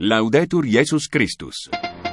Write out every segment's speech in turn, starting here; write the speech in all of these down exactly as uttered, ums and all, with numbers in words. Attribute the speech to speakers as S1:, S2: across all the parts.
S1: Laudetur Jesus Christus.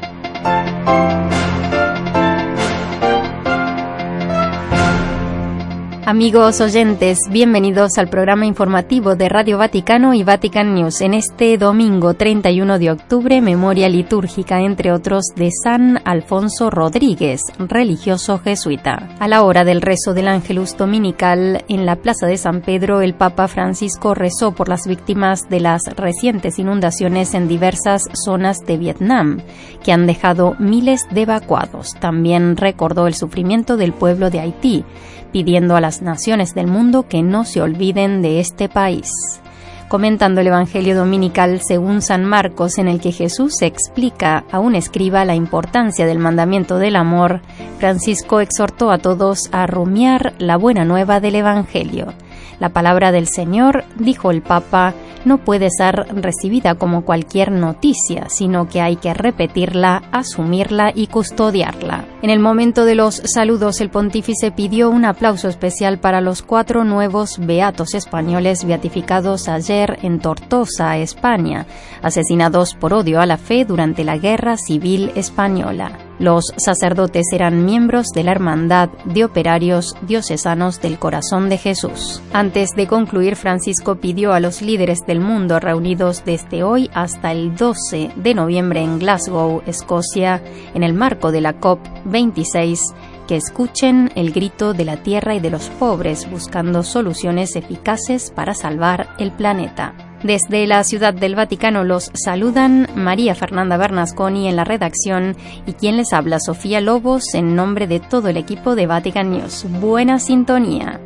S2: Amigos oyentes, bienvenidos al programa informativo de Radio Vaticano y Vatican News en este domingo treinta y uno de octubre, memoria litúrgica, entre otros, de San Alfonso Rodríguez, religioso jesuita. A la hora del rezo del Ángelus Dominical, en la Plaza de San Pedro, el Papa Francisco rezó por las víctimas de las recientes inundaciones en diversas zonas de Vietnam, que han dejado miles de evacuados. También recordó el sufrimiento del pueblo de Haití, pidiendo a las naciones del mundo que no se olviden de este país. Comentando el Evangelio Dominical según San Marcos, en el que Jesús explica a un escriba la importancia del mandamiento del amor, Francisco exhortó a todos a rumiar la buena nueva del Evangelio. La palabra del Señor, dijo el Papa, no puede ser recibida como cualquier noticia, sino que hay que repetirla, asumirla y custodiarla. En el momento de los saludos, el pontífice pidió un aplauso especial para los cuatro nuevos beatos españoles beatificados ayer en Tortosa, España, asesinados por odio a la fe durante la Guerra Civil Española. Los sacerdotes eran miembros de la Hermandad de Operarios Diocesanos del Corazón de Jesús. Antes de concluir, Francisco pidió a los líderes del mundo reunidos desde hoy hasta el doce de noviembre en Glasgow, Escocia, en el marco de la COP veintiséis, que escuchen el grito de la tierra y de los pobres, buscando soluciones eficaces para salvar el planeta. Desde la Ciudad del Vaticano los saludan María Fernanda Bernasconi en la redacción y quien les habla, Sofía Lobos, en nombre de todo el equipo de Vatican News. Buena sintonía.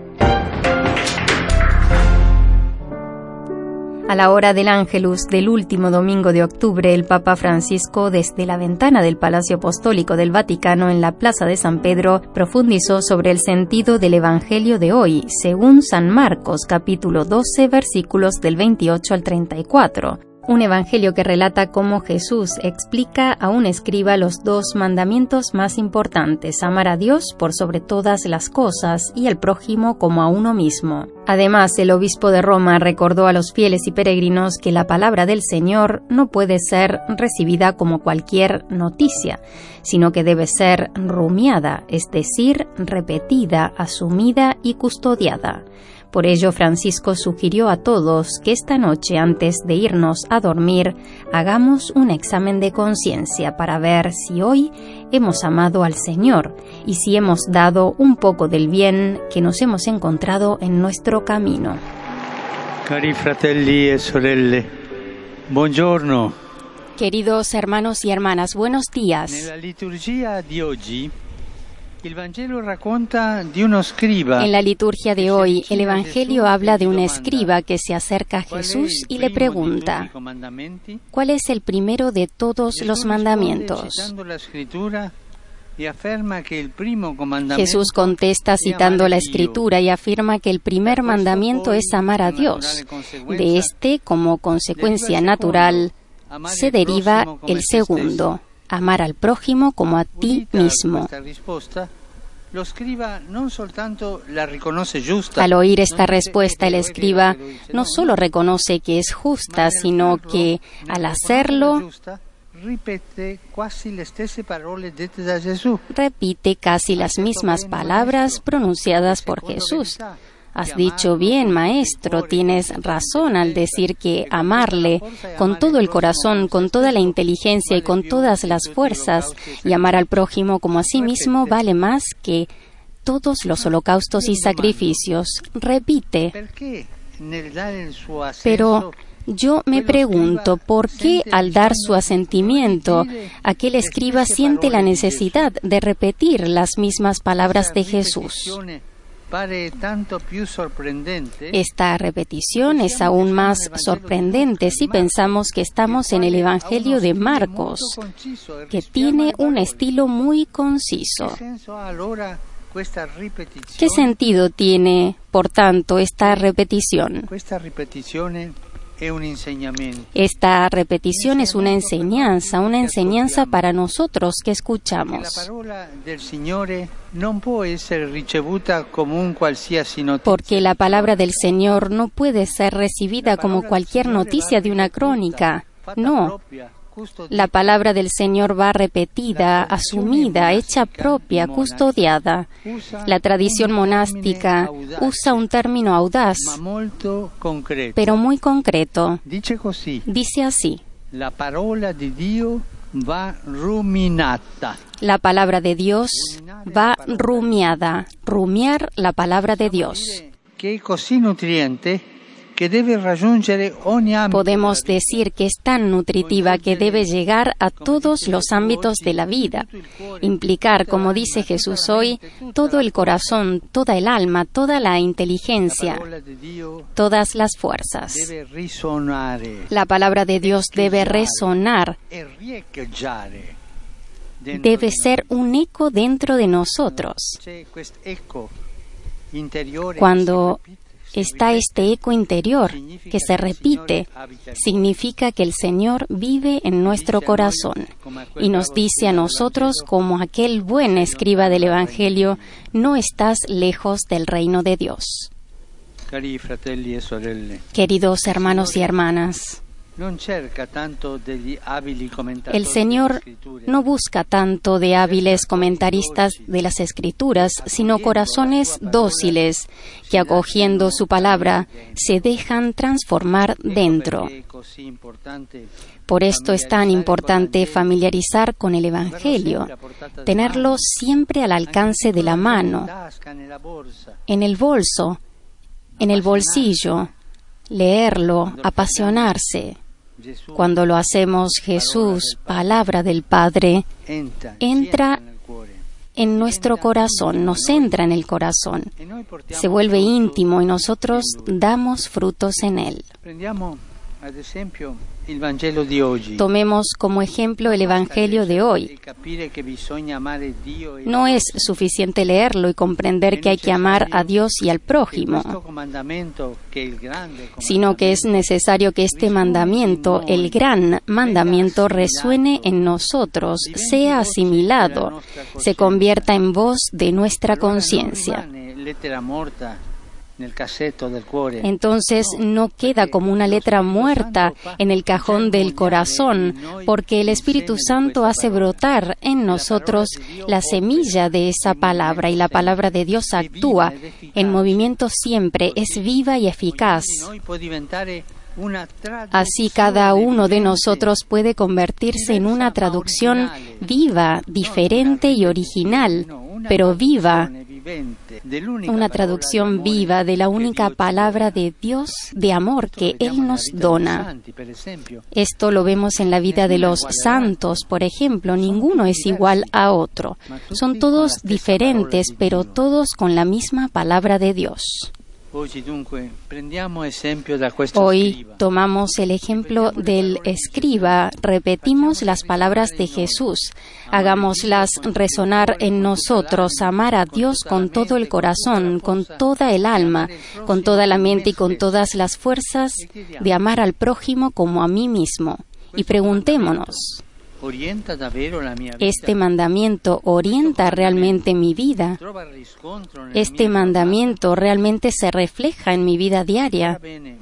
S2: A la hora del Ángelus del último domingo de octubre, el Papa Francisco, desde la ventana del Palacio Apostólico del Vaticano en la Plaza de San Pedro, profundizó sobre el sentido del Evangelio de hoy, según San Marcos, capítulo doce, versículos del veintiocho al treinta y cuatro. Un evangelio que relata cómo Jesús explica a un escriba los dos mandamientos más importantes: amar a Dios por sobre todas las cosas y al prójimo como a uno mismo. Además, el obispo de Roma recordó a los fieles y peregrinos que la palabra del Señor no puede ser recibida como cualquier noticia, sino que debe ser rumiada, es decir, repetida, asumida y custodiada. Por ello, Francisco sugirió a todos que esta noche, antes de irnos a dormir, hagamos un examen de conciencia para ver si hoy hemos amado al Señor y si hemos dado un poco del bien que nos hemos encontrado en nuestro camino.
S3: Cari fratelli e sorelle, buongiorno.
S2: Queridos hermanos y hermanas, buenos días.
S3: Nella liturgia di oggi, el Vangelo racconta di uno scriba.
S2: En la liturgia de hoy, el Evangelio habla de un escriba que se acerca a Jesús y le pregunta: ¿cuál es el primero de todos los mandamientos? Jesús contesta citando la Escritura y afirma que el primer mandamiento es amar a Dios. De este, como consecuencia natural, se deriva el segundo: amar al prójimo como a ti mismo. Al oír esta respuesta, el escriba no solo reconoce que es justa, sino que al hacerlo repite casi las mismas palabras pronunciadas por Jesús. Has dicho bien, maestro, tienes razón al decir que amarle con todo el corazón, con toda la inteligencia y con todas las fuerzas, y amar al prójimo como a sí mismo vale más que todos los holocaustos y sacrificios. Repite. Pero yo me pregunto, ¿por qué al dar su asentimiento, aquel escriba siente la necesidad de repetir las mismas palabras de Jesús? Esta repetición es aún más sorprendente si pensamos que estamos en el Evangelio de Marcos, que tiene un estilo muy conciso. ¿Qué sentido tiene, por tanto, esta repetición? Esta repetición es una enseñanza, una enseñanza para nosotros que escuchamos. Porque la palabra del Señor no puede ser recibida como cualquier noticia de una crónica. No. La palabra del Señor va repetida, asumida, hecha propia, custodiada. La tradición monástica usa un término audaz, pero muy concreto. Dice así:
S3: la parola di Dio va ruminata.
S2: La palabra de Dios va rumiada. Rumiar la palabra de Dios.
S3: Que es così nutriente que debe raggiungere ogni ámbito.
S2: Podemos decir que es tan nutritiva que debe llegar a todos los ámbitos de la vida, implicar, como dice Jesús hoy, todo el corazón, toda el alma, toda la inteligencia, todas las fuerzas. La palabra de Dios debe resonar, debe ser un eco dentro de nosotros. Cuando está este eco interior que se repite, significa que el Señor vive en nuestro corazón y nos dice a nosotros, como aquel buen escriba del Evangelio: no estás lejos del reino de Dios. Queridos hermanos y hermanas, el Señor no busca tanto de hábiles comentaristas de las Escrituras, sino corazones dóciles que, acogiendo su palabra, se dejan transformar dentro. Por esto es tan importante familiarizar con el Evangelio, tenerlo siempre al alcance de la mano, en el bolso, en el bolsillo, leerlo, apasionarse. Cuando lo hacemos, Jesús, palabra del Padre, entra en nuestro corazón, nos entra en el corazón, se vuelve íntimo y nosotros damos frutos en él. Tomemos como ejemplo el Evangelio de hoy. No es suficiente leerlo y comprender que hay que amar a Dios y al prójimo, sino que es necesario que este mandamiento, el gran mandamiento, resuene en nosotros, sea asimilado, se convierta en voz de nuestra conciencia. Entonces no queda como una letra muerta en el cajón del corazón, porque el Espíritu Santo hace brotar en nosotros la semilla de esa palabra, y la palabra de Dios actúa en movimiento siempre, es viva y eficaz. Así cada uno de nosotros puede convertirse en una traducción viva, diferente y original, pero viva, una traducción viva de la única palabra de Dios de amor que Él nos dona. Esto lo vemos en la vida de los santos, por ejemplo. Ninguno es igual a otro. Son todos diferentes, pero todos con la misma palabra de Dios. Hoy tomamos el ejemplo del escriba, repetimos las palabras de Jesús, hagámoslas resonar en nosotros, amar a Dios con todo el corazón, con toda el alma, con toda la mente y con todas las fuerzas, de amar al prójimo como a mí mismo. Y preguntémonos, ¿este mandamiento orienta realmente mi vida? ¿Este mandamiento realmente se refleja en mi vida diaria?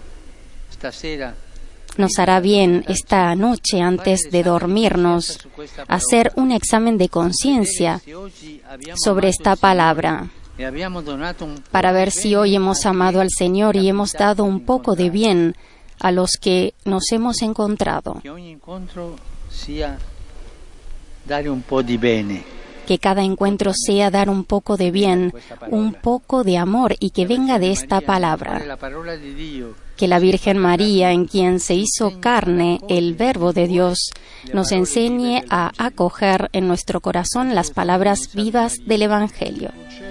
S2: Nos hará bien esta noche, antes de dormirnos, hacer un examen de conciencia sobre esta palabra, para ver si hoy hemos amado al Señor y hemos dado un poco de bien a los que nos hemos encontrado. Que cada encuentro sea dar un poco de bien, un poco de amor, y que venga de esta palabra. Que la Virgen María, en quien se hizo carne el Verbo de Dios, nos enseñe a acoger en nuestro corazón las palabras vivas del Evangelio.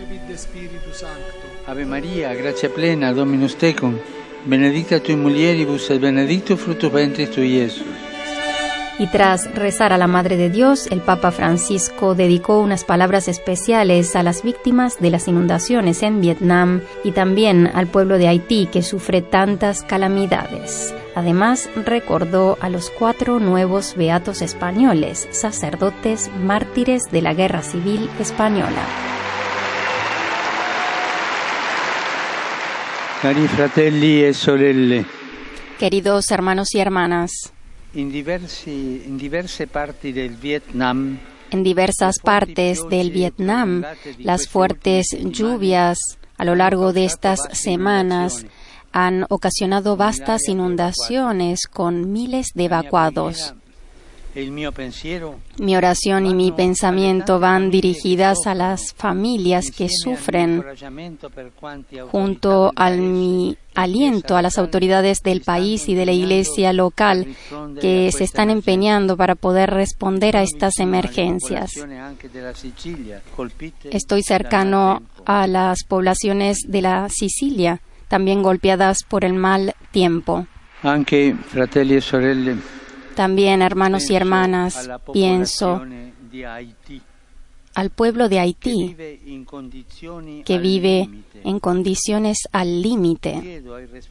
S3: Ave María, gracia plena, Dominus tecum, benedicta tui mulieribus et benedictus fructus ventris tui, Iesus.
S2: Y tras rezar a la Madre de Dios, el Papa Francisco dedicó unas palabras especiales a las víctimas de las inundaciones en Vietnam y también al pueblo de Haití, que sufre tantas calamidades. Además, recordó a los cuatro nuevos beatos españoles, sacerdotes mártires de la Guerra Civil Española.
S3: Cari fratelli e sorelle,
S2: queridos hermanos y hermanas,
S3: in, diversi, in diverse parti del Vietnam.
S2: En diversas partes del Vietnam, las fuertes lluvias a lo largo de estas semanas han ocasionado vastas inundaciones con miles de evacuados. Mi oración y mi pensamiento van dirigidas a las familias que sufren, junto al mi aliento a las autoridades del país y de la iglesia local que se están empeñando para poder responder a estas emergencias. Estoy cercano a las poblaciones de la Sicilia, también golpeadas por el mal tiempo.
S3: Anche fratelli e sorelle,
S2: también, hermanos y hermanas, pienso al pueblo de Haití, que vive en condiciones al límite.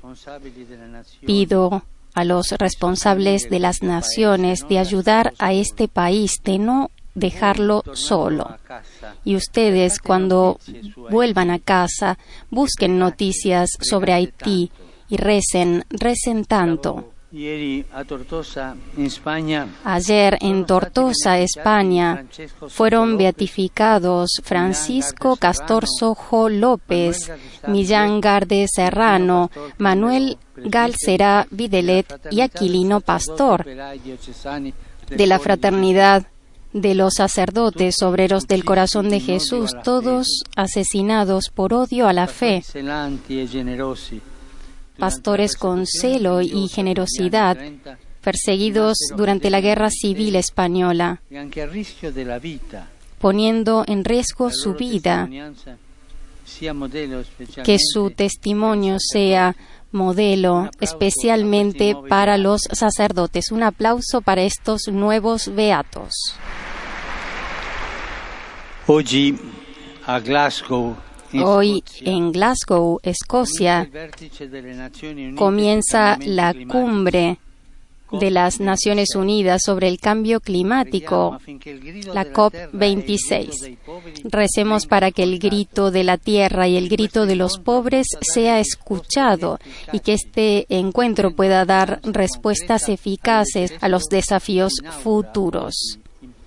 S2: Pido a los responsables de las naciones de ayudar a este país, de no dejarlo solo. Y ustedes, cuando vuelvan a casa, busquen noticias sobre Haití y recen, recen tanto. Ayer en Tortosa, España, fueron beatificados Francisco Castorzojo López, Millán Garde Serrano, Manuel Galcerá Videlet y Aquilino Pastor, de la Fraternidad de los Sacerdotes Obreros del Corazón de Jesús, todos asesinados por odio a la fe. Pastores con celo y generosidad, perseguidos durante la Guerra Civil Española, poniendo en riesgo su vida. Que su testimonio sea modelo, especialmente para los sacerdotes. Un aplauso para estos nuevos beatos.
S3: Hoy, a Glasgow,
S2: Hoy en Glasgow, Escocia, comienza la cumbre de las Naciones Unidas sobre el cambio climático, la COP veintiséis. Recemos para que el grito de la tierra y el grito de los pobres sea escuchado y que este encuentro pueda dar respuestas eficaces a los desafíos futuros.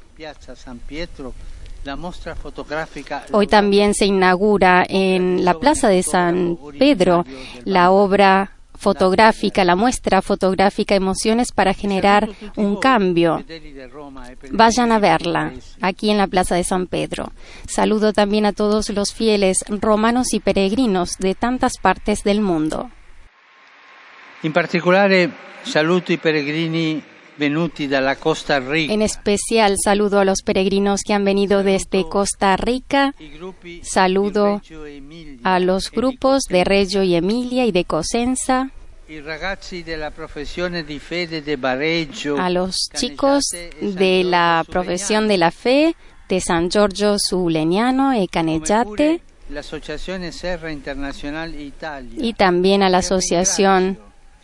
S2: Hoy también se inaugura en la Plaza de San Pedro la obra fotográfica, la muestra fotográfica Emociones para generar un cambio. Vayan a verla aquí en la Plaza de San Pedro. Saludo también a todos los fieles romanos y peregrinos de tantas partes del mundo.
S3: En particular, saludo i peregrini venuti dalla Costa Rica.
S2: En especial saludo a los peregrinos que han venido desde Costa Rica. Saludo a los grupos de Reggio y Emilia y de Cosenza. A los chicos de la profesión de la fe de San Giorgio su Legnano e Caneggiate. Y también a la asociación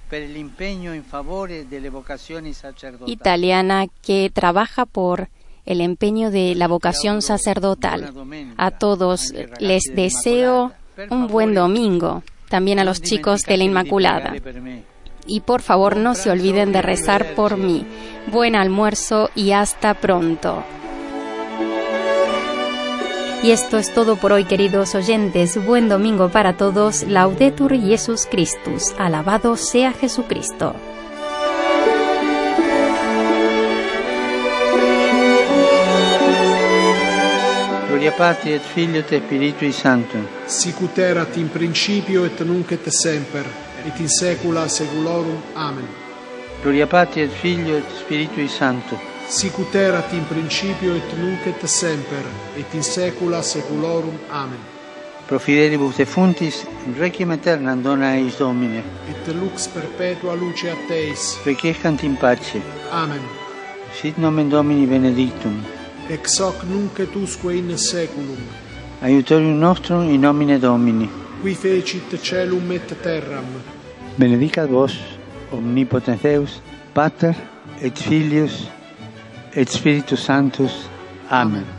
S2: italiana que trabaja por el empeño de la vocación sacerdotal. A todos les deseo un buen domingo, también a los chicos de la Inmaculada. Y por favor no se olviden de rezar por mí. Buen almuerzo y hasta pronto. Y esto es todo por hoy, queridos oyentes. Buen domingo para todos. Laudetur Jesus Christus. Alabado sea Jesucristo.
S3: Gloria Patri et Filio et Spiritui Sancto.
S4: Sicut erat in principio et nunc et semper et in saecula saeculorum. Amen.
S3: Gloria Patri et Filio et Spiritui Sancto.
S4: Sicut erat in principio et nunc et semper et in saecula saeculorum. Amen.
S3: Pro fidelibus defuntis, requiem aeternam dona eis Domine.
S4: Et lux perpetua luce a Teis.
S3: Requiescant in pace.
S4: Amen.
S3: Sit nomen Domini benedictum.
S4: Ex hoc nunc et usque in saeculum.
S3: Aiutorium nostrum in nomine Domini.
S4: Qui fecit caelum et terram.
S3: Benedicat vos, omnipotens Deus, Pater et Filius et Spiritus Sanctus. Amen.